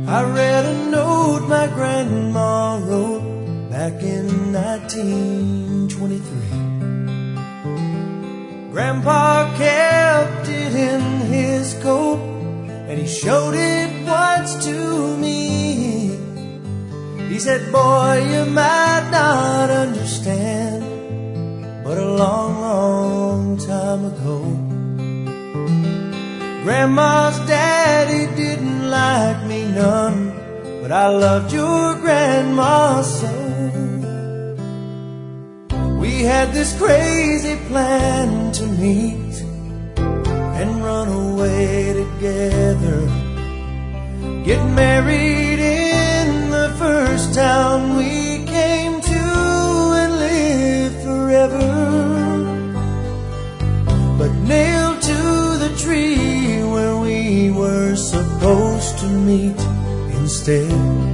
I read a note my grandma wrote back in 1923. Grandpa kept it in his coat, and he showed it once to me. He said, boy, you might not understand, but a long, long time ago, Grandma's daddy didn't like me none, but I loved your grandma so. We had this crazy plan to meet and run away together, get married in the first town we came to, and live forever. But nailed to the tree where we were supposed to meet instead,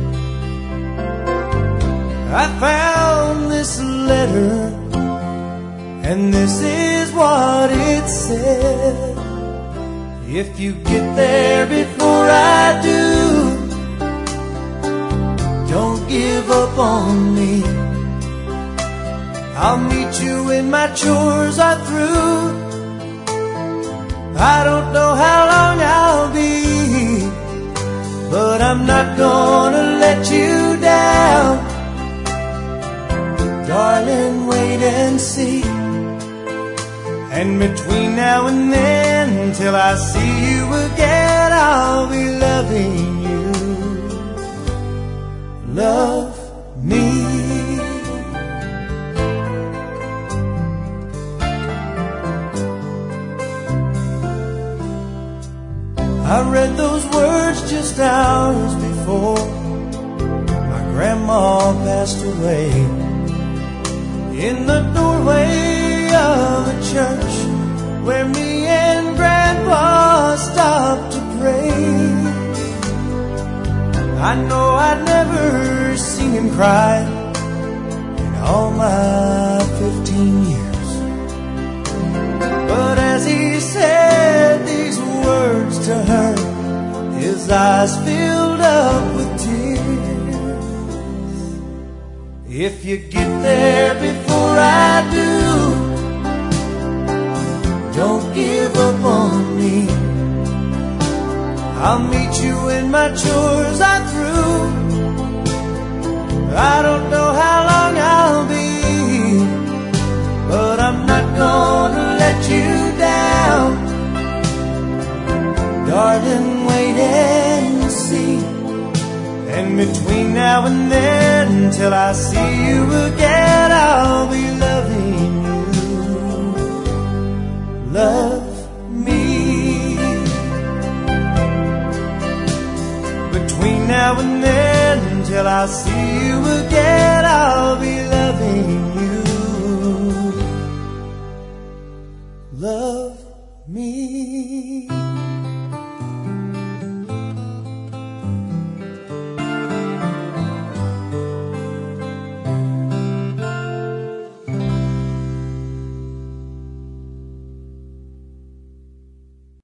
I found this letter, and this is what it said. If you get there before I do, don't give up on me. I'll meet you when my chores are through. I don't know how long I'll be, but I'm not gonna let you down. Darling, wait and see. And between now and then, till I see you again, I'll be loving you. Love me. I read those words just hours before my grandma passed away, in the doorway of a church where me and Grandpa stopped to pray. I know I'd never seen him cry in all my 15 years, but as he said these words to her, his eyes filled up with tears. If you get there before I do, don't give up on me. I'll meet you when my chores are through. I don't know how long I'll be, but I'm not gonna let you down. Darling, wait and see. And between now and then, till I see you again, I'll be loving you. Love me. Between now and then, till I see you again, I'll be loving you. Love me.